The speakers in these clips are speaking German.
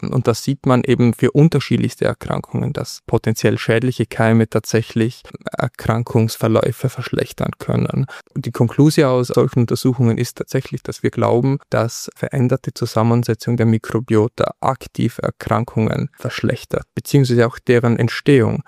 Und das sieht man eben für unterschiedlichste Erkrankungen, dass potenziell schädliche Keime tatsächlich Erkrankungsverläufe verschlechtern können. Und die Konklusion aus solchen Untersuchungen ist tatsächlich, dass wir glauben, dass veränderte Zusammensetzung der Mikrobiota aktiv Erkrankungen verschlechtert, beziehungsweise auch deren Entstehung.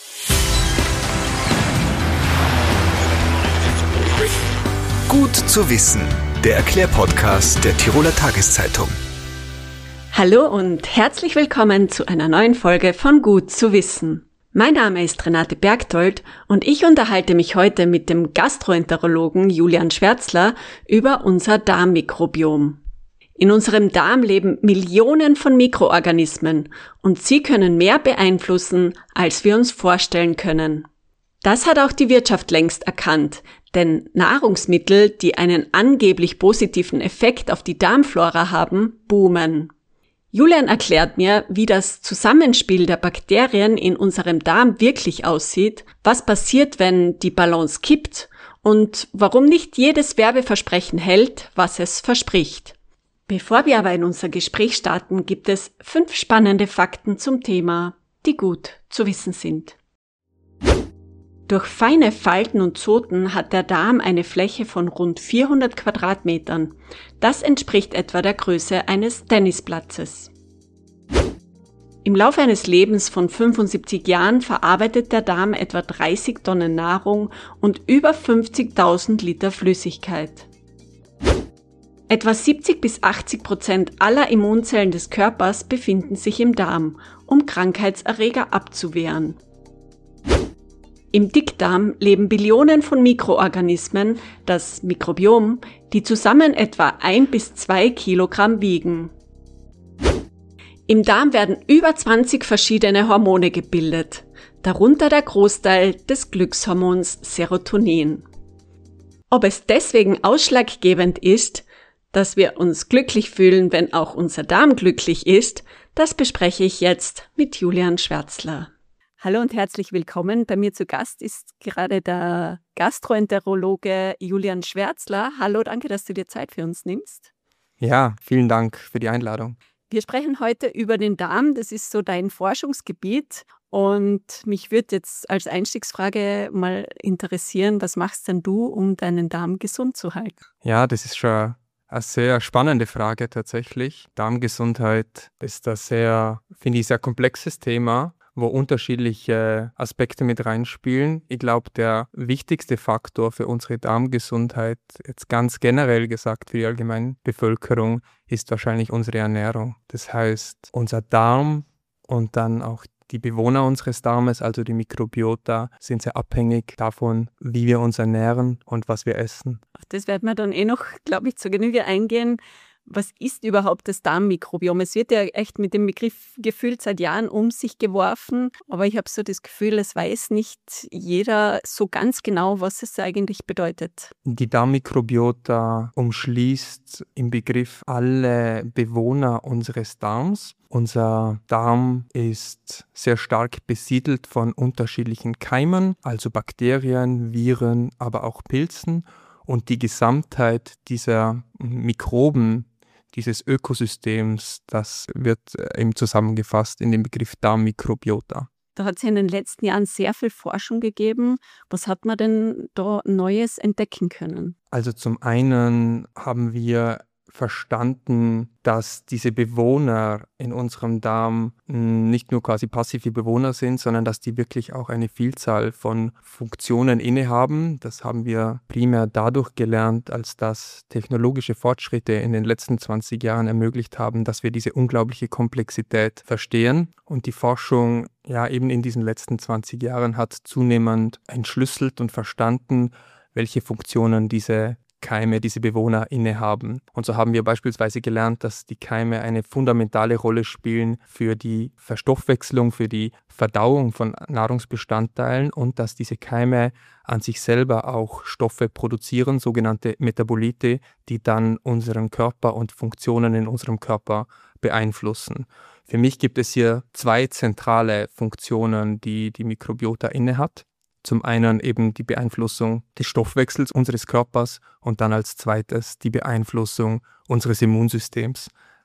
Gut zu wissen, der Erklärpodcast der Tiroler Tageszeitung. Hallo und herzlich willkommen zu einer neuen Folge von Gut zu wissen. Mein Name ist Renate Bergtold und ich unterhalte mich heute mit dem Gastroenterologen Julian Schwärzler über unser Darmmikrobiom. In unserem Darm leben Millionen von Mikroorganismen und sie können mehr beeinflussen, als wir uns vorstellen können. Das hat auch die Wirtschaft längst erkannt, denn Nahrungsmittel, die einen angeblich positiven Effekt auf die Darmflora haben, boomen. Julian erklärt mir, wie das Zusammenspiel der Bakterien in unserem Darm wirklich aussieht, was passiert, wenn die Balance kippt und warum nicht jedes Werbeversprechen hält, was es verspricht. Bevor wir aber in unser Gespräch starten, gibt es 5 spannende Fakten zum Thema, die gut zu wissen sind. Durch feine Falten und Zoten hat der Darm eine Fläche von rund 400 Quadratmetern. Das entspricht etwa der Größe eines Tennisplatzes. Im Laufe eines Lebens von 75 Jahren verarbeitet der Darm etwa 30 Tonnen Nahrung und über 50.000 Liter Flüssigkeit. Etwa 70-80% aller Immunzellen des Körpers befinden sich im Darm, um Krankheitserreger abzuwehren. Im Dickdarm leben Billionen von Mikroorganismen, das Mikrobiom, die zusammen etwa 1 bis 2 Kilogramm wiegen. Im Darm werden über 20 verschiedene Hormone gebildet, darunter der Großteil des Glückshormons Serotonin. Ob es deswegen ausschlaggebend ist, dass wir uns glücklich fühlen, wenn auch unser Darm glücklich ist, das bespreche ich jetzt mit Julian Schwärzler. Hallo und herzlich willkommen. Bei mir zu Gast ist gerade der Gastroenterologe Julian Schwärzler. Hallo, danke, dass du dir Zeit für uns nimmst. Ja, vielen Dank für die Einladung. Wir sprechen heute über den Darm. Das ist so dein Forschungsgebiet. Und mich würde jetzt als Einstiegsfrage mal interessieren, was machst denn du, um deinen Darm gesund zu halten? Ja, das ist schon eine sehr spannende Frage tatsächlich. Darmgesundheit ist ein sehr komplexes Thema, wo unterschiedliche Aspekte mit reinspielen. Ich glaube, der wichtigste Faktor für unsere Darmgesundheit, jetzt ganz generell gesagt für die allgemeine Bevölkerung, ist wahrscheinlich unsere Ernährung. Das heißt, unser Darm und dann auch die Bewohner unseres Darmes, also die Mikrobiota, sind sehr abhängig davon, wie wir uns ernähren und was wir essen. Auf das werden wir dann noch, glaube ich, zur Genüge eingehen. Was ist überhaupt das Darmmikrobiom? Es wird ja echt mit dem Begriff gefühlt seit Jahren um sich geworfen, aber ich habe so das Gefühl, es weiß nicht jeder so ganz genau, was es eigentlich bedeutet. Die Darmmikrobiota umschließt im Begriff alle Bewohner unseres Darms. Unser Darm ist sehr stark besiedelt von unterschiedlichen Keimen, also Bakterien, Viren, aber auch Pilzen. Und die Gesamtheit dieser Mikroben, dieses Ökosystems, das wird eben zusammengefasst in den Begriff Darmmikrobiota. Da hat es in den letzten Jahren sehr viel Forschung gegeben. Was hat man denn da Neues entdecken können? Also zum einen haben wir verstanden, dass diese Bewohner in unserem Darm nicht nur quasi passive Bewohner sind, sondern dass die wirklich auch eine Vielzahl von Funktionen innehaben. Das haben wir primär dadurch gelernt, als dass technologische Fortschritte in den letzten 20 Jahren ermöglicht haben, dass wir diese unglaubliche Komplexität verstehen. Und die Forschung eben in diesen letzten 20 Jahren hat zunehmend entschlüsselt und verstanden, welche Funktionen diese Keime, diese Bewohner innehaben. Und so haben wir beispielsweise gelernt, dass die Keime eine fundamentale Rolle spielen für die Verstoffwechslung, für die Verdauung von Nahrungsbestandteilen und dass diese Keime an sich selber auch Stoffe produzieren, sogenannte Metabolite, die dann unseren Körper und Funktionen in unserem Körper beeinflussen. Für mich gibt es hier 2 zentrale Funktionen, die die Mikrobiota innehat. Zum einen eben die Beeinflussung des Stoffwechsels unseres Körpers und dann als zweites die Beeinflussung unseres Immunsystems.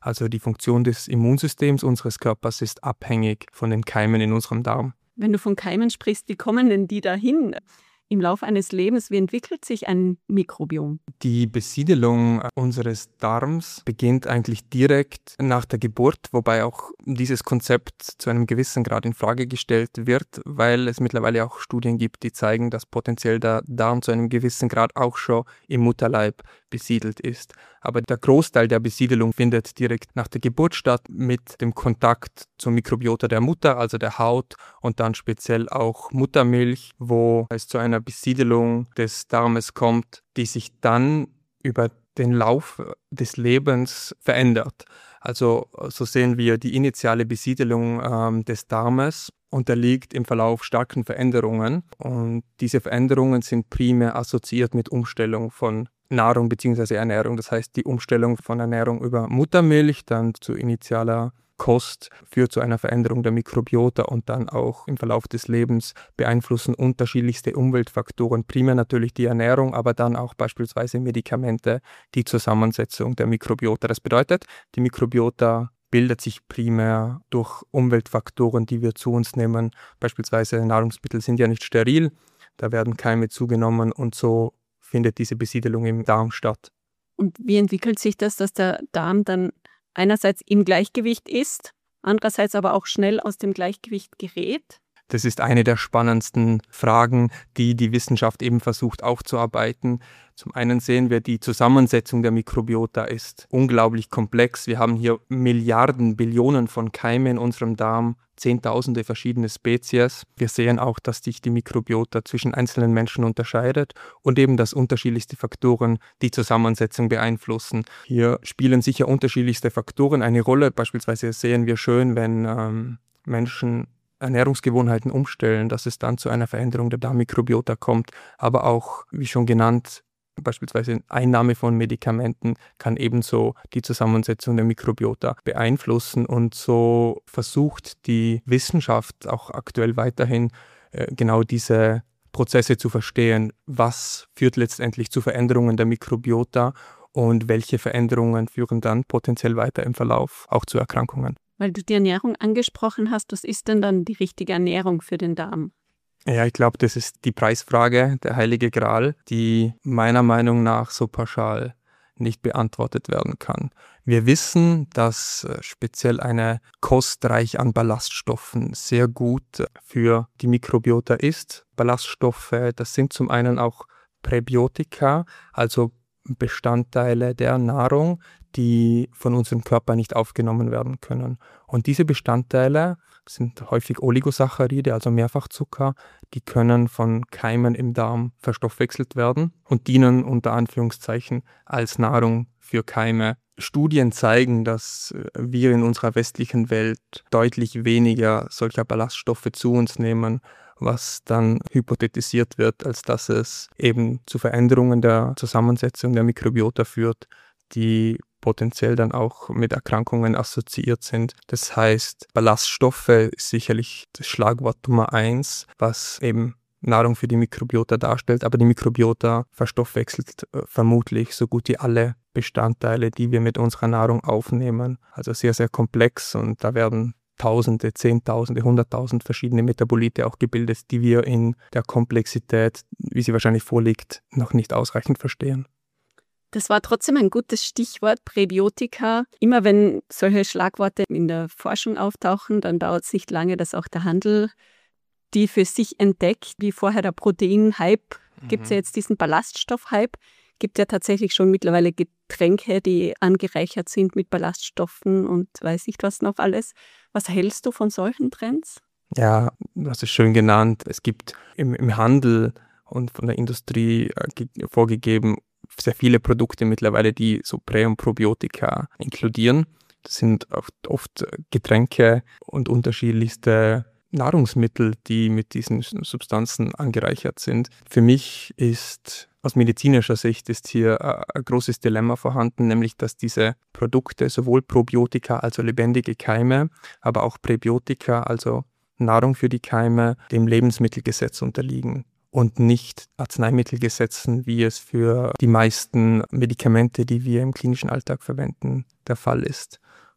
Also die Funktion des Immunsystems unseres Körpers ist abhängig von den Keimen in unserem Darm. Wenn du von Keimen sprichst, wie kommen denn die dahin? Im Laufe eines Lebens, wie entwickelt sich ein Mikrobiom? Die Besiedelung unseres Darms beginnt eigentlich direkt nach der Geburt, wobei auch dieses Konzept zu einem gewissen Grad in Frage gestellt wird, weil es mittlerweile auch Studien gibt, die zeigen, dass potenziell der Darm zu einem gewissen Grad auch schon im Mutterleib besiedelt ist. Aber der Großteil der Besiedelung findet direkt nach der Geburt statt mit dem Kontakt zum Mikrobiota der Mutter, also der Haut und dann speziell auch Muttermilch, wo es zu einer Besiedelung des Darmes kommt, die sich dann über den Lauf des Lebens verändert. Also so sehen wir, die initiale Besiedelung des Darmes unterliegt im Verlauf starken Veränderungen und diese Veränderungen sind primär assoziiert mit Umstellung von Nahrung bzw. Ernährung. Das heißt, die Umstellung von Ernährung über Muttermilch dann zu initialer Kost führt zu einer Veränderung der Mikrobiota und dann auch im Verlauf des Lebens beeinflussen unterschiedlichste Umweltfaktoren, primär natürlich die Ernährung, aber dann auch beispielsweise Medikamente, die Zusammensetzung der Mikrobiota. Das bedeutet, die Mikrobiota bildet sich primär durch Umweltfaktoren, die wir zu uns nehmen. Beispielsweise Nahrungsmittel sind ja nicht steril, da werden Keime zugenommen und so findet diese Besiedelung im Darm statt. Und wie entwickelt sich das, dass der Darm dann einerseits im Gleichgewicht ist, andererseits aber auch schnell aus dem Gleichgewicht gerät? Das ist eine der spannendsten Fragen, die die Wissenschaft eben versucht aufzuarbeiten. Zum einen sehen wir, die Zusammensetzung der Mikrobiota ist unglaublich komplex. Wir haben hier Milliarden, Billionen von Keimen in unserem Darm, Zehntausende verschiedene Spezies. Wir sehen auch, dass sich die Mikrobiota zwischen einzelnen Menschen unterscheidet und eben, dass unterschiedlichste Faktoren die Zusammensetzung beeinflussen. Hier spielen sicher unterschiedlichste Faktoren eine Rolle. Beispielsweise sehen wir schön, wenn Menschen Ernährungsgewohnheiten umstellen, dass es dann zu einer Veränderung der Darmmikrobiota kommt. Aber auch, wie schon genannt, beispielsweise Einnahme von Medikamenten kann ebenso die Zusammensetzung der Mikrobiota beeinflussen. Und so versucht die Wissenschaft auch aktuell weiterhin genau diese Prozesse zu verstehen. Was führt letztendlich zu Veränderungen der Mikrobiota und welche Veränderungen führen dann potenziell weiter im Verlauf auch zu Erkrankungen? Weil du die Ernährung angesprochen hast, was ist denn dann die richtige Ernährung für den Darm? Ja, ich glaube, das ist die Preisfrage, der heilige Gral, die meiner Meinung nach so pauschal nicht beantwortet werden kann. Wir wissen, dass speziell eine Kost reich an Ballaststoffen sehr gut für die Mikrobiota ist. Ballaststoffe, das sind zum einen auch Präbiotika, also Bestandteile der Nahrung, die von unserem Körper nicht aufgenommen werden können. Und diese Bestandteile sind häufig Oligosaccharide, also Mehrfachzucker, die können von Keimen im Darm verstoffwechselt werden und dienen unter Anführungszeichen als Nahrung für Keime. Studien zeigen, dass wir in unserer westlichen Welt deutlich weniger solcher Ballaststoffe zu uns nehmen, was dann hypothetisiert wird, als dass es eben zu Veränderungen der Zusammensetzung der Mikrobiota führt, die potenziell dann auch mit Erkrankungen assoziiert sind. Das heißt, Ballaststoffe ist sicherlich das Schlagwort Nummer 1, was eben Nahrung für die Mikrobiota darstellt, aber die Mikrobiota verstoffwechselt vermutlich so gut wie alle Bestandteile, die wir mit unserer Nahrung aufnehmen. Also sehr, sehr komplex und da werden Tausende, Zehntausende, 100.000 verschiedene Metabolite auch gebildet, die wir in der Komplexität, wie sie wahrscheinlich vorliegt, noch nicht ausreichend verstehen. Das war trotzdem ein gutes Stichwort, Präbiotika. Immer wenn solche Schlagworte in der Forschung auftauchen, dann dauert es nicht lange, dass auch der Handel die für sich entdeckt. Wie vorher der Protein-Hype, gibt es ja jetzt diesen Ballaststoff-Hype. Gibt ja tatsächlich schon mittlerweile Getränke, die angereichert sind mit Ballaststoffen und weiß nicht was noch alles. Was hältst du von solchen Trends? Ja, du hast es schön genannt. Es gibt im Handel und von der Industrie vorgegeben sehr viele Produkte mittlerweile, die so Prä- und Probiotika inkludieren. Das sind oft Getränke und unterschiedlichste Nahrungsmittel, die mit diesen Substanzen angereichert sind. Für mich ist aus medizinischer Sicht ist hier ein großes Dilemma vorhanden, nämlich dass diese Produkte sowohl Probiotika, also lebendige Keime, aber auch Präbiotika, also Nahrung für die Keime, dem Lebensmittelgesetz unterliegen und nicht Arzneimittelgesetzen, wie es für die meisten Medikamente, die wir im klinischen Alltag verwenden, der Fall ist.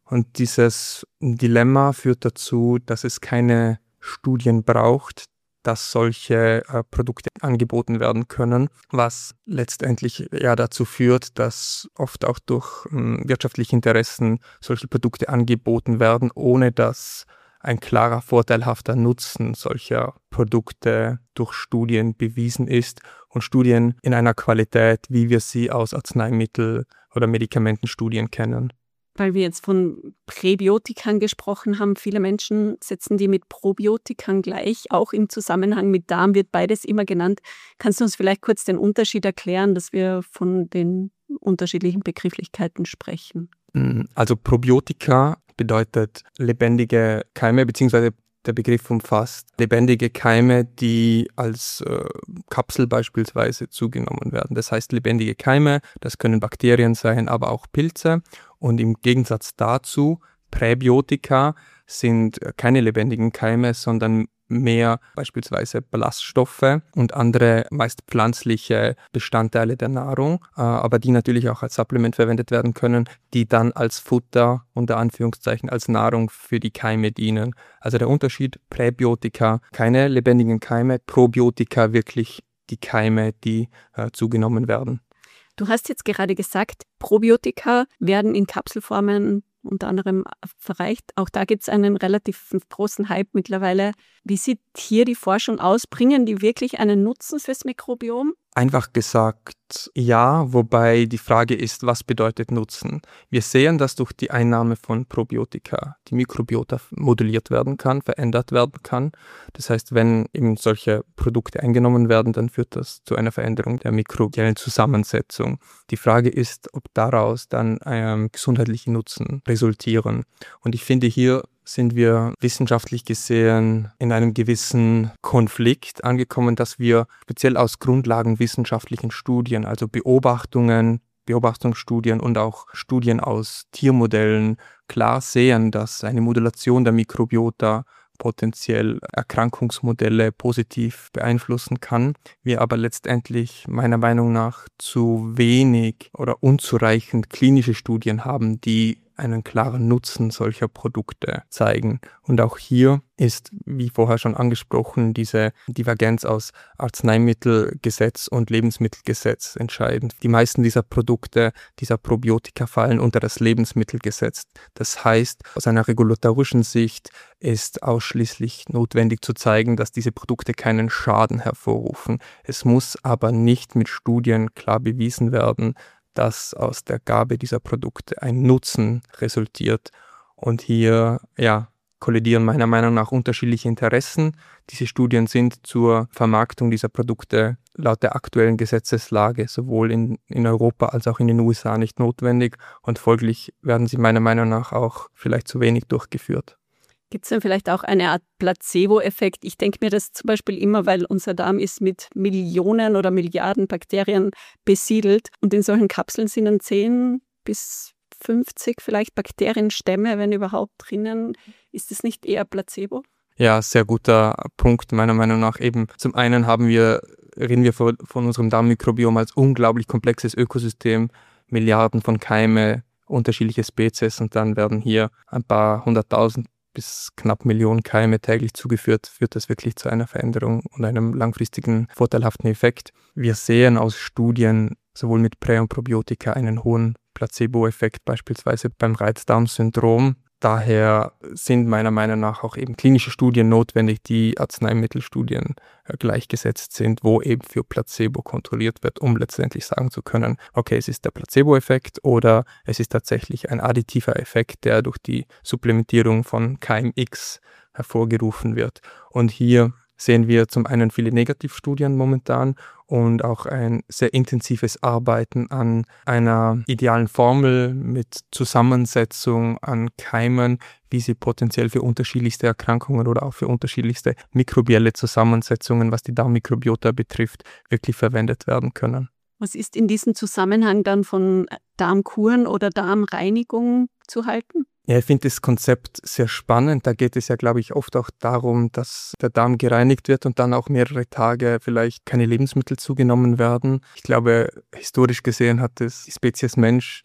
Und dieses Dilemma führt dazu, dass es keine Studien braucht, dass solche Produkte angeboten werden können, was letztendlich ja dazu führt, dass oft auch durch wirtschaftliche Interessen solche Produkte angeboten werden, ohne dass ein klarer vorteilhafter Nutzen solcher Produkte durch Studien bewiesen ist und Studien in einer Qualität, wie wir sie aus Arzneimittel- oder Medikamentenstudien kennen. Weil wir jetzt von Präbiotikern gesprochen haben, viele Menschen setzen die mit Probiotikern gleich. Auch im Zusammenhang mit Darm wird beides immer genannt. Kannst du uns vielleicht kurz den Unterschied erklären, dass wir von den unterschiedlichen Begrifflichkeiten sprechen? Also Probiotika bedeutet lebendige Keime, beziehungsweise der Begriff umfasst lebendige Keime, die als Kapsel beispielsweise zugenommen werden. Das heißt lebendige Keime, das können Bakterien sein, aber auch Pilze. Und im Gegensatz dazu, Präbiotika sind keine lebendigen Keime, sondern mehr beispielsweise Ballaststoffe und andere meist pflanzliche Bestandteile der Nahrung, aber die natürlich auch als Supplement verwendet werden können, die dann als Futter, unter Anführungszeichen, als Nahrung für die Keime dienen. Also der Unterschied, Präbiotika, keine lebendigen Keime, Probiotika wirklich die Keime, die zugenommen werden. Du hast jetzt gerade gesagt, Probiotika werden in Kapselformen unter anderem verreicht. Auch da gibt es einen relativ großen Hype mittlerweile. Wie sieht hier die Forschung aus? Bringen die wirklich einen Nutzen fürs Mikrobiom? Einfach gesagt, ja, wobei die Frage ist, was bedeutet Nutzen? Wir sehen, dass durch die Einnahme von Probiotika die Mikrobiota moduliert werden kann, verändert werden kann. Das heißt, wenn eben solche Produkte eingenommen werden, dann führt das zu einer Veränderung der mikrobiellen Zusammensetzung. Die Frage ist, ob daraus dann gesundheitliche Nutzen resultieren. Und ich finde, hier sind wir wissenschaftlich gesehen in einem gewissen Konflikt angekommen, dass wir speziell aus grundlagenwissenschaftlichen Studien, also Beobachtungsstudien und auch Studien aus Tiermodellen klar sehen, dass eine Modulation der Mikrobiota potenziell Erkrankungsmodelle positiv beeinflussen kann. Wir aber letztendlich meiner Meinung nach zu wenig oder unzureichend klinische Studien haben, die einen klaren Nutzen solcher Produkte zeigen. Und auch hier ist, wie vorher schon angesprochen, diese Divergenz aus Arzneimittelgesetz und Lebensmittelgesetz entscheidend. Die meisten dieser Produkte, dieser Probiotika fallen unter das Lebensmittelgesetz. Das heißt, aus einer regulatorischen Sicht ist ausschließlich notwendig zu zeigen, dass diese Produkte keinen Schaden hervorrufen. Es muss aber nicht mit Studien klar bewiesen werden, dass aus der Gabe dieser Produkte ein Nutzen resultiert. Und hier kollidieren meiner Meinung nach unterschiedliche Interessen. Diese Studien sind zur Vermarktung dieser Produkte laut der aktuellen Gesetzeslage sowohl in Europa als auch in den USA nicht notwendig und folglich werden sie meiner Meinung nach auch vielleicht zu wenig durchgeführt. Gibt es denn vielleicht auch eine Art Placebo-Effekt? Ich denke mir das zum Beispiel immer, weil unser Darm ist mit Millionen oder Milliarden Bakterien besiedelt und in solchen Kapseln sind dann 10 bis 50 vielleicht Bakterienstämme, wenn überhaupt, drinnen. Ist das nicht eher Placebo? Ja, sehr guter Punkt meiner Meinung nach. Eben zum einen reden wir von unserem Darmmikrobiom als unglaublich komplexes Ökosystem, Milliarden von Keime, unterschiedliche Spezies und dann werden hier ein paar 100.000 bis knapp Millionen Keime täglich zugeführt, führt das wirklich zu einer Veränderung und einem langfristigen vorteilhaften Effekt. Wir sehen aus Studien sowohl mit Prä- und Probiotika einen hohen Placebo-Effekt, beispielsweise beim Reizdarmsyndrom. Daher sind meiner Meinung nach auch eben klinische Studien notwendig, die Arzneimittelstudien gleichgesetzt sind, wo eben für Placebo kontrolliert wird, um letztendlich sagen zu können, okay, es ist der Placebo-Effekt oder es ist tatsächlich ein additiver Effekt, der durch die Supplementierung von Keim X hervorgerufen wird. Und hier sehen wir zum einen viele Negativstudien momentan und auch ein sehr intensives Arbeiten an einer idealen Formel mit Zusammensetzung an Keimen, wie sie potenziell für unterschiedlichste Erkrankungen oder auch für unterschiedlichste mikrobielle Zusammensetzungen, was die Darmmikrobiota betrifft, wirklich verwendet werden können. Was ist in diesem Zusammenhang dann von Darmkuren oder Darmreinigung zu halten? Ja, ich finde das Konzept sehr spannend. Da geht es ja, glaube ich, oft auch darum, dass der Darm gereinigt wird und dann auch mehrere Tage vielleicht keine Lebensmittel zugenommen werden. Ich glaube, historisch gesehen hat die Spezies Mensch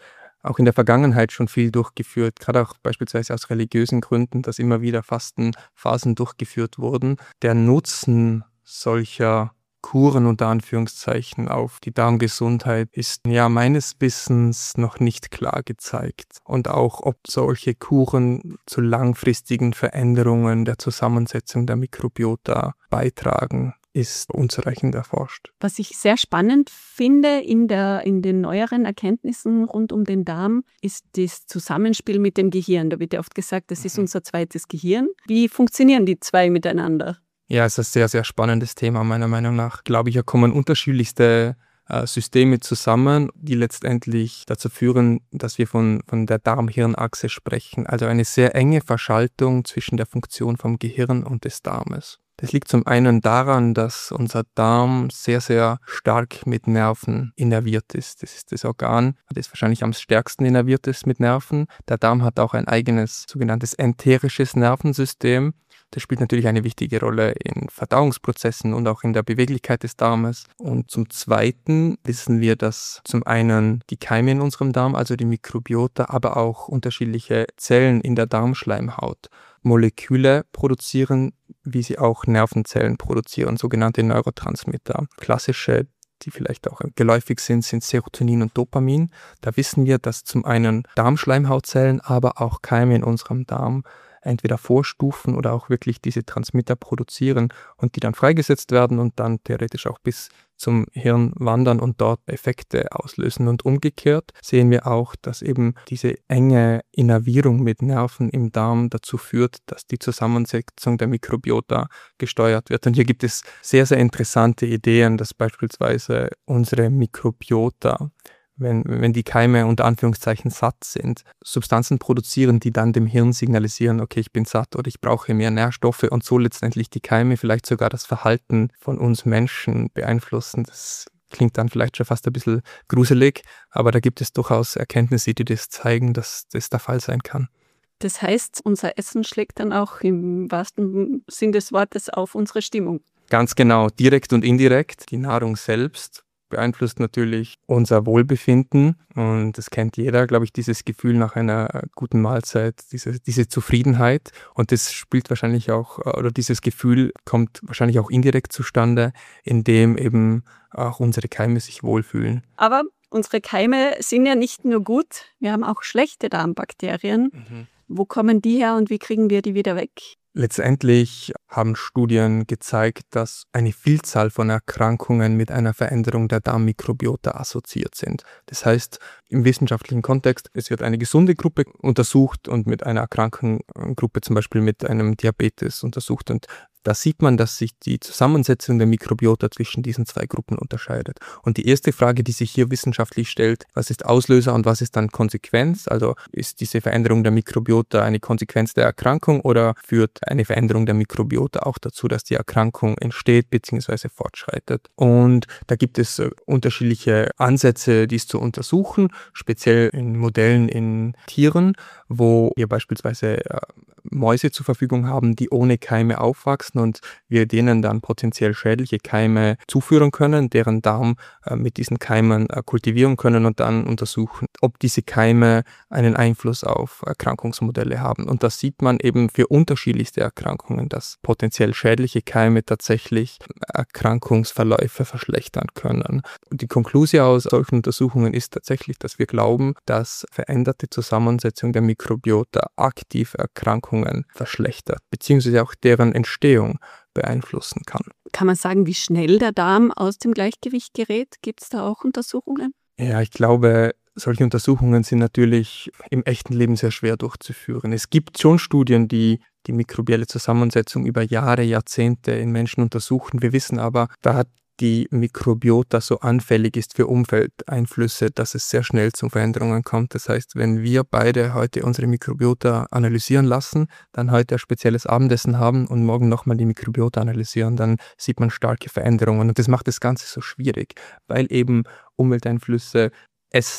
auch in der Vergangenheit schon viel durchgeführt, gerade auch beispielsweise aus religiösen Gründen, dass immer wieder Fastenphasen durchgeführt wurden. Der Nutzen solcher Kuren unter Anführungszeichen auf die Darmgesundheit ist ja meines Wissens noch nicht klar gezeigt. Und auch ob solche Kuren zu langfristigen Veränderungen der Zusammensetzung der Mikrobiota beitragen, ist unzureichend erforscht. Was ich sehr spannend finde in den neueren Erkenntnissen rund um den Darm, ist das Zusammenspiel mit dem Gehirn. Da wird ja oft gesagt, das ist unser zweites Gehirn. Wie funktionieren die zwei miteinander? Ja, es ist ein sehr, sehr spannendes Thema meiner Meinung nach. Glaube ich, da kommen unterschiedlichste Systeme zusammen, die letztendlich dazu führen, dass wir von der Darm-Hirn-Achse sprechen. Also eine sehr enge Verschaltung zwischen der Funktion vom Gehirn und des Darmes. Das liegt zum einen daran, dass unser Darm sehr, sehr stark mit Nerven innerviert ist. Das ist das Organ, das wahrscheinlich am stärksten innerviert ist mit Nerven. Der Darm hat auch ein eigenes sogenanntes enterisches Nervensystem. Das spielt natürlich eine wichtige Rolle in Verdauungsprozessen und auch in der Beweglichkeit des Darmes. Und zum Zweiten wissen wir, dass zum einen die Keime in unserem Darm, also die Mikrobiota, aber auch unterschiedliche Zellen in der Darmschleimhaut Moleküle produzieren, wie sie auch Nervenzellen produzieren, sogenannte Neurotransmitter. Klassische, die vielleicht auch geläufig sind Serotonin und Dopamin. Da wissen wir, dass zum einen Darmschleimhautzellen, aber auch Keime in unserem Darm entweder Vorstufen oder auch wirklich diese Transmitter produzieren und die dann freigesetzt werden und dann theoretisch auch bis zum Hirn wandern und dort Effekte auslösen. Und umgekehrt sehen wir auch, dass eben diese enge Innervierung mit Nerven im Darm dazu führt, dass die Zusammensetzung der Mikrobiota gesteuert wird. Und hier gibt es sehr, sehr interessante Ideen, dass beispielsweise unsere Mikrobiota, wenn die Keime unter Anführungszeichen satt sind, Substanzen produzieren, die dann dem Hirn signalisieren, okay, ich bin satt oder ich brauche mehr Nährstoffe und so letztendlich die Keime vielleicht sogar das Verhalten von uns Menschen beeinflussen. Das klingt dann vielleicht schon fast ein bisschen gruselig, aber da gibt es durchaus Erkenntnisse, die das zeigen, dass das der Fall sein kann. Das heißt, unser Essen schlägt dann auch im wahrsten Sinn des Wortes auf unsere Stimmung. Ganz genau, direkt und indirekt. Die Nahrung selbst beeinflusst natürlich unser Wohlbefinden und das kennt jeder, glaube ich, dieses Gefühl nach einer guten Mahlzeit, diese Zufriedenheit und das spielt wahrscheinlich auch, oder dieses Gefühl kommt wahrscheinlich auch indirekt zustande, indem eben auch unsere Keime sich wohlfühlen. Aber unsere Keime sind ja nicht nur gut, wir haben auch schlechte Darmbakterien. Wo kommen die her und wie kriegen wir die wieder weg? Letztendlich haben Studien gezeigt, dass eine Vielzahl von Erkrankungen mit einer Veränderung der Darmmikrobiota assoziiert sind. Das heißt, im wissenschaftlichen Kontext, es wird eine gesunde Gruppe untersucht und mit einer erkrankten Gruppe, zum Beispiel mit einem Diabetes, untersucht. Und da sieht man, dass sich die Zusammensetzung der Mikrobiota zwischen diesen zwei Gruppen unterscheidet. Und die erste Frage, die sich hier wissenschaftlich stellt, was ist Auslöser und was ist dann Konsequenz? Also ist diese Veränderung der Mikrobiota eine Konsequenz der Erkrankung oder führt eine Veränderung der Mikrobiota auch dazu, dass die Erkrankung entsteht bzw. fortschreitet? Und da gibt es unterschiedliche Ansätze, dies zu untersuchen, speziell in Modellen in Tieren, wo wir beispielsweise Mäuse zur Verfügung haben, die ohne Keime aufwachsen und wir denen dann potenziell schädliche Keime zuführen können, deren Darm mit diesen Keimen kultivieren können und dann untersuchen, ob diese Keime einen Einfluss auf Erkrankungsmodelle haben. Und das sieht man eben für unterschiedlichste Erkrankungen, dass potenziell schädliche Keime tatsächlich Erkrankungsverläufe verschlechtern können. Und die Konklusion aus solchen Untersuchungen ist tatsächlich, dass wir glauben, dass veränderte Zusammensetzung der Mikrobiota aktiv Erkrankungen verschlechtert, beziehungsweise auch deren Entstehung beeinflussen kann. Kann man sagen, wie schnell der Darm aus dem Gleichgewicht gerät? Gibt es da auch Untersuchungen? Ja, ich glaube, solche Untersuchungen sind natürlich im echten Leben sehr schwer durchzuführen. Es gibt schon Studien, die die mikrobielle Zusammensetzung über Jahre, Jahrzehnte in Menschen untersuchen. Wir wissen aber, da die Mikrobiota so anfällig ist für Umfeldeinflüsse, dass es sehr schnell zu Veränderungen kommt. Das heißt, wenn wir beide heute unsere Mikrobiota analysieren lassen, dann heute ein spezielles Abendessen haben und morgen nochmal die Mikrobiota analysieren, dann sieht man starke Veränderungen. Und das macht das Ganze so schwierig, weil eben Umwelteinflüsse, Essen,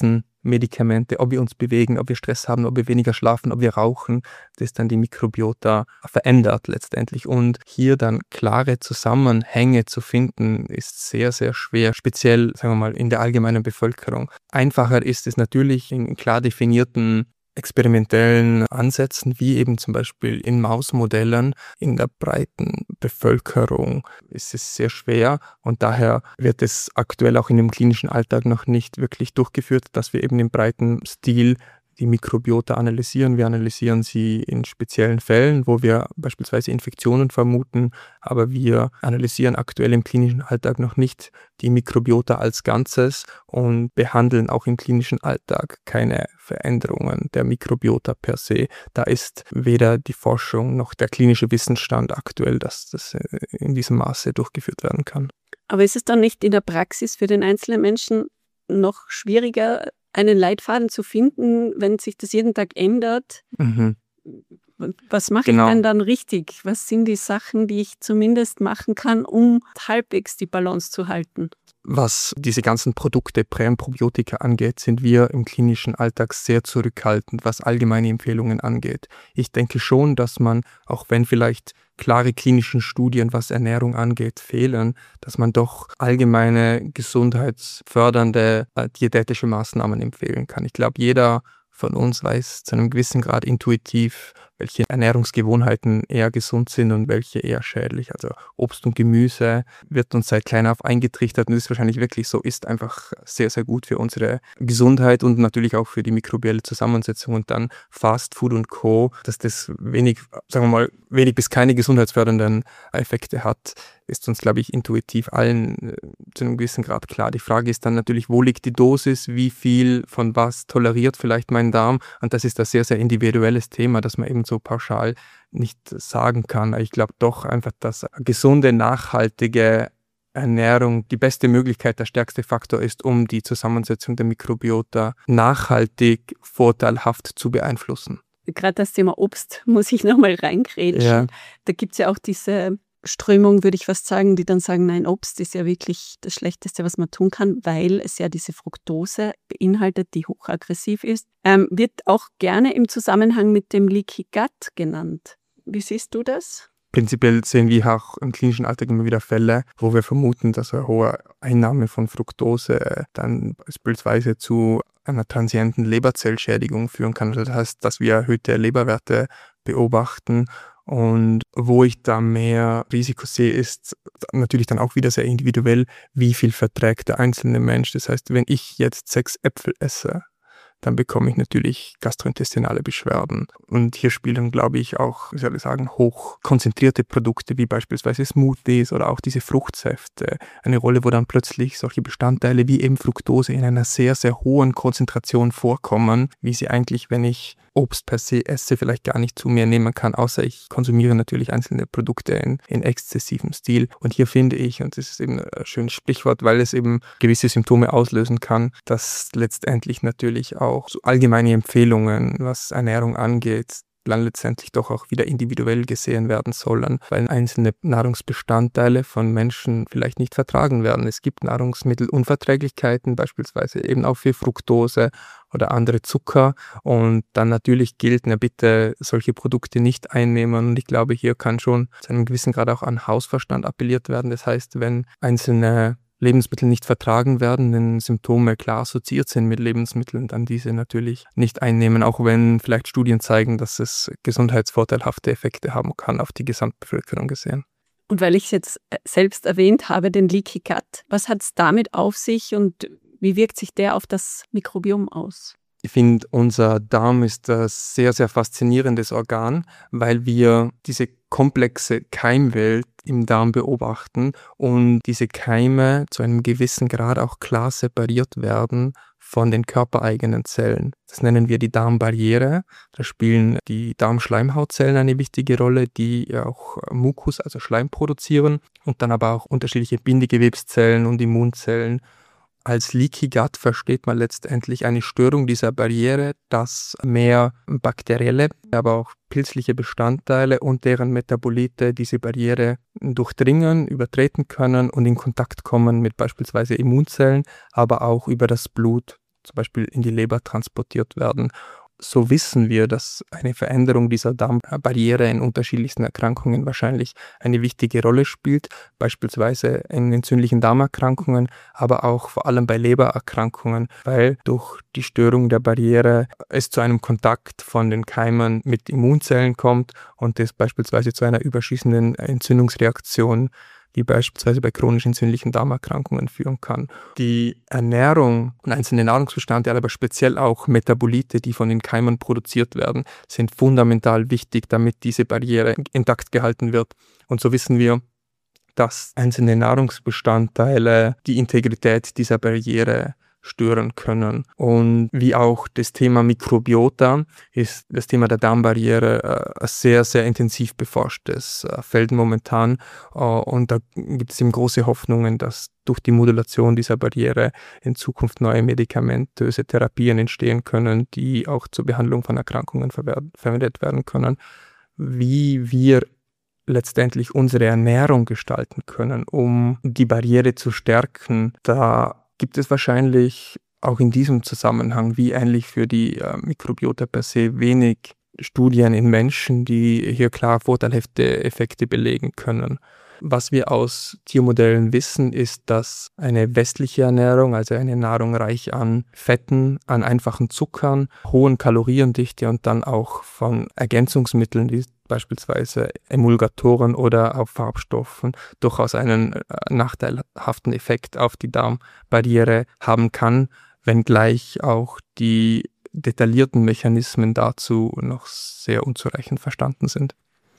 Medikamente, ob wir uns bewegen, ob wir Stress haben, ob wir weniger schlafen, ob wir rauchen, das dann die Mikrobiota verändert letztendlich. Und hier dann klare Zusammenhänge zu finden, ist sehr, sehr schwer, speziell, sagen wir mal, in der allgemeinen Bevölkerung. Einfacher ist es natürlich in klar definierten experimentellen Ansätzen, wie eben zum Beispiel in Mausmodellen. In der breiten Bevölkerung ist es sehr schwer und daher wird es aktuell auch in dem klinischen Alltag noch nicht wirklich durchgeführt, dass wir eben im breiten Stil die Mikrobiota analysieren. Wir analysieren sie in speziellen Fällen, wo wir beispielsweise Infektionen vermuten, aber wir analysieren aktuell im klinischen Alltag noch nicht die Mikrobiota als Ganzes und behandeln auch im klinischen Alltag keine Veränderungen der Mikrobiota per se. Da ist weder die Forschung noch der klinische Wissensstand aktuell, dass das in diesem Maße durchgeführt werden kann. Aber ist es dann nicht in der Praxis für den einzelnen Menschen noch schwieriger, einen Leitfaden zu finden, wenn sich das jeden Tag ändert? Mhm. Was mache ich denn dann richtig? Was sind die Sachen, die ich zumindest machen kann, um halbwegs die Balance zu halten? Was diese ganzen Produkte, Prä- und Probiotika angeht, sind wir im klinischen Alltag sehr zurückhaltend, was allgemeine Empfehlungen angeht. Ich denke schon, dass man, auch wenn vielleicht klare klinischen Studien, was Ernährung angeht, fehlen, dass man doch allgemeine gesundheitsfördernde diätetische Maßnahmen empfehlen kann. Ich glaube, jeder von uns weiß zu einem gewissen Grad intuitiv, welche Ernährungsgewohnheiten eher gesund sind und welche eher schädlich. Also Obst und Gemüse wird uns seit klein auf eingetrichtert und ist wahrscheinlich wirklich so, ist einfach sehr, sehr gut für unsere Gesundheit und natürlich auch für die mikrobielle Zusammensetzung. Und dann Fast Food und Co., dass das wenig bis keine gesundheitsfördernden Effekte hat, ist uns, glaube ich, intuitiv allen zu einem gewissen Grad klar. Die Frage ist dann natürlich, wo liegt die Dosis, wie viel von was toleriert vielleicht mein Darm? Und das ist ein sehr, sehr individuelles Thema, das man eben so pauschal nicht sagen kann. Ich glaube doch einfach, dass gesunde, nachhaltige Ernährung die beste Möglichkeit, der stärkste Faktor ist, um die Zusammensetzung der Mikrobiota nachhaltig vorteilhaft zu beeinflussen. Gerade das Thema Obst muss ich nochmal reingrätschen. Ja. Da gibt es ja auch diese Strömung, würde ich fast sagen, die dann sagen, nein, Obst ist ja wirklich das Schlechteste, was man tun kann, weil es ja diese Fructose beinhaltet, die hochaggressiv ist. Wird auch gerne im Zusammenhang mit dem Leaky Gut genannt. Wie siehst du das? Prinzipiell sehen wir auch im klinischen Alltag immer wieder Fälle, wo wir vermuten, dass eine hohe Einnahme von Fructose dann beispielsweise zu einer transienten Leberzellschädigung führen kann. Das heißt, dass wir erhöhte Leberwerte beobachten. Und wo ich da mehr Risiko sehe, ist natürlich dann auch wieder sehr individuell, wie viel verträgt der einzelne Mensch. Das heißt, wenn ich jetzt 6 Äpfel esse, dann bekomme ich natürlich gastrointestinale Beschwerden. Und hier spielen, glaube ich, auch, wie soll ich sagen, hochkonzentrierte Produkte wie beispielsweise Smoothies oder auch diese Fruchtsäfte eine Rolle, wo dann plötzlich solche Bestandteile wie eben Fructose in einer sehr, sehr hohen Konzentration vorkommen, wie sie eigentlich, wenn ich Obst per se esse, vielleicht gar nicht zu mir nehmen kann, außer ich konsumiere natürlich einzelne Produkte in exzessivem Stil. Und hier finde ich, und das ist eben ein schönes Sprichwort, weil es eben gewisse Symptome auslösen kann, dass letztendlich natürlich auch so allgemeine Empfehlungen, was Ernährung angeht, dann letztendlich doch auch wieder individuell gesehen werden sollen, weil einzelne Nahrungsbestandteile von Menschen vielleicht nicht vertragen werden. Es gibt Nahrungsmittelunverträglichkeiten, beispielsweise eben auch für Fructose oder andere Zucker, und dann natürlich gilt, bitte solche Produkte nicht einnehmen, und ich glaube, hier kann schon zu einem gewissen Grad auch an Hausverstand appelliert werden. Das heißt, wenn einzelne Lebensmittel nicht vertragen werden, wenn Symptome klar assoziiert sind mit Lebensmitteln, dann diese natürlich nicht einnehmen, auch wenn vielleicht Studien zeigen, dass es gesundheitsvorteilhafte Effekte haben kann auf die Gesamtbevölkerung gesehen. Und weil ich es jetzt selbst erwähnt habe, den Leaky Gut, was hat es damit auf sich und wie wirkt sich der auf das Mikrobiom aus? Ich finde, unser Darm ist ein sehr, sehr faszinierendes Organ, weil wir diese komplexe Keimwelt im Darm beobachten und diese Keime zu einem gewissen Grad auch klar separiert werden von den körpereigenen Zellen. Das nennen wir die Darmbarriere. Da spielen die Darmschleimhautzellen eine wichtige Rolle, die auch Mukus, also Schleim produzieren, und dann aber auch unterschiedliche Bindegewebszellen und Immunzellen. Als Leaky Gut versteht man letztendlich eine Störung dieser Barriere, dass mehr bakterielle, aber auch pilzliche Bestandteile und deren Metabolite diese Barriere durchdringen, übertreten können und in Kontakt kommen mit beispielsweise Immunzellen, aber auch über das Blut zum Beispiel in die Leber transportiert werden. So wissen wir, dass eine Veränderung dieser Darmbarriere in unterschiedlichsten Erkrankungen wahrscheinlich eine wichtige Rolle spielt, beispielsweise in entzündlichen Darmerkrankungen, aber auch vor allem bei Lebererkrankungen, weil durch die Störung der Barriere es zu einem Kontakt von den Keimen mit Immunzellen kommt und es beispielsweise zu einer überschießenden Entzündungsreaktion die beispielsweise bei chronisch entzündlichen Darmerkrankungen führen kann. Die Ernährung und einzelne Nahrungsbestandteile, aber speziell auch Metabolite, die von den Keimen produziert werden, sind fundamental wichtig, damit diese Barriere intakt gehalten wird. Und so wissen wir, dass einzelne Nahrungsbestandteile die Integrität dieser Barriere stören können. Und wie auch das Thema Mikrobiota ist das Thema der Darmbarriere ein sehr, sehr intensiv beforschtes Feld momentan. Und da gibt es eben große Hoffnungen, dass durch die Modulation dieser Barriere in Zukunft neue medikamentöse Therapien entstehen können, die auch zur Behandlung von Erkrankungen verwendet werden können. Wie wir letztendlich unsere Ernährung gestalten können, um die Barriere zu stärken, da gibt es wahrscheinlich auch in diesem Zusammenhang, wie ähnlich für die Mikrobiota per se, wenig Studien in Menschen, die hier klar vorteilhafte Effekte belegen können. Was wir aus Tiermodellen wissen, ist, dass eine westliche Ernährung, also eine Nahrung reich an Fetten, an einfachen Zuckern, hohen Kaloriendichte und dann auch von Ergänzungsmitteln, die beispielsweise Emulgatoren oder auch Farbstoffen, durchaus einen nachteilhaften Effekt auf die Darmbarriere haben kann, wenngleich auch die detaillierten Mechanismen dazu noch sehr unzureichend verstanden sind.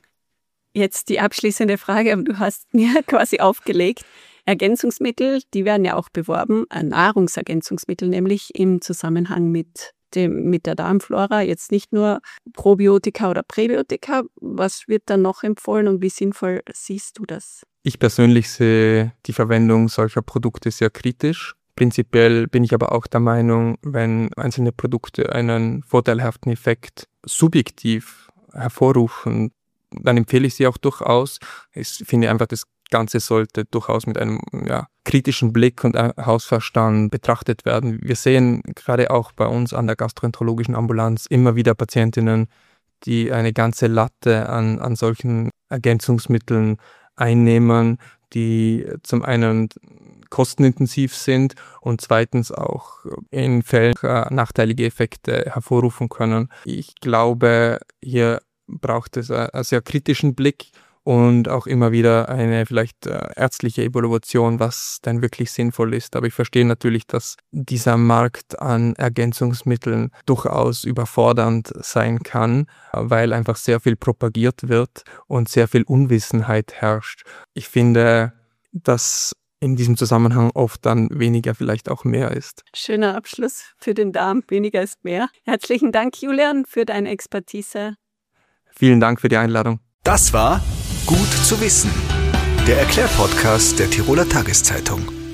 Jetzt die abschließende Frage, aber du hast mir quasi aufgelegt. Ergänzungsmittel, die werden ja auch beworben, Nahrungsergänzungsmittel, nämlich im Zusammenhang mit der Darmflora, jetzt nicht nur Probiotika oder Präbiotika. Was wird dann noch empfohlen und wie sinnvoll siehst du das? Ich persönlich sehe die Verwendung solcher Produkte sehr kritisch. Prinzipiell bin ich aber auch der Meinung, wenn einzelne Produkte einen vorteilhaften Effekt subjektiv hervorrufen, dann empfehle ich sie auch durchaus. Ich finde einfach, das Ganze sollte durchaus mit einem kritischen Blick und Hausverstand betrachtet werden. Wir sehen gerade auch bei uns an der gastroenterologischen Ambulanz immer wieder Patientinnen, die eine ganze Latte an solchen Ergänzungsmitteln einnehmen, die zum einen kostenintensiv sind und zweitens auch in Fällen nachteilige Effekte hervorrufen können. Ich glaube, hier braucht es einen sehr kritischen Blick und auch immer wieder eine vielleicht ärztliche Evaluation, was denn wirklich sinnvoll ist. Aber ich verstehe natürlich, dass dieser Markt an Ergänzungsmitteln durchaus überfordernd sein kann, weil einfach sehr viel propagiert wird und sehr viel Unwissenheit herrscht. Ich finde, dass in diesem Zusammenhang oft dann weniger vielleicht auch mehr ist. Schöner Abschluss für den Darm, weniger ist mehr. Herzlichen Dank, Julian, für deine Expertise. Vielen Dank für die Einladung. Das war Gut zu wissen, der Erklärpodcast der Tiroler Tageszeitung.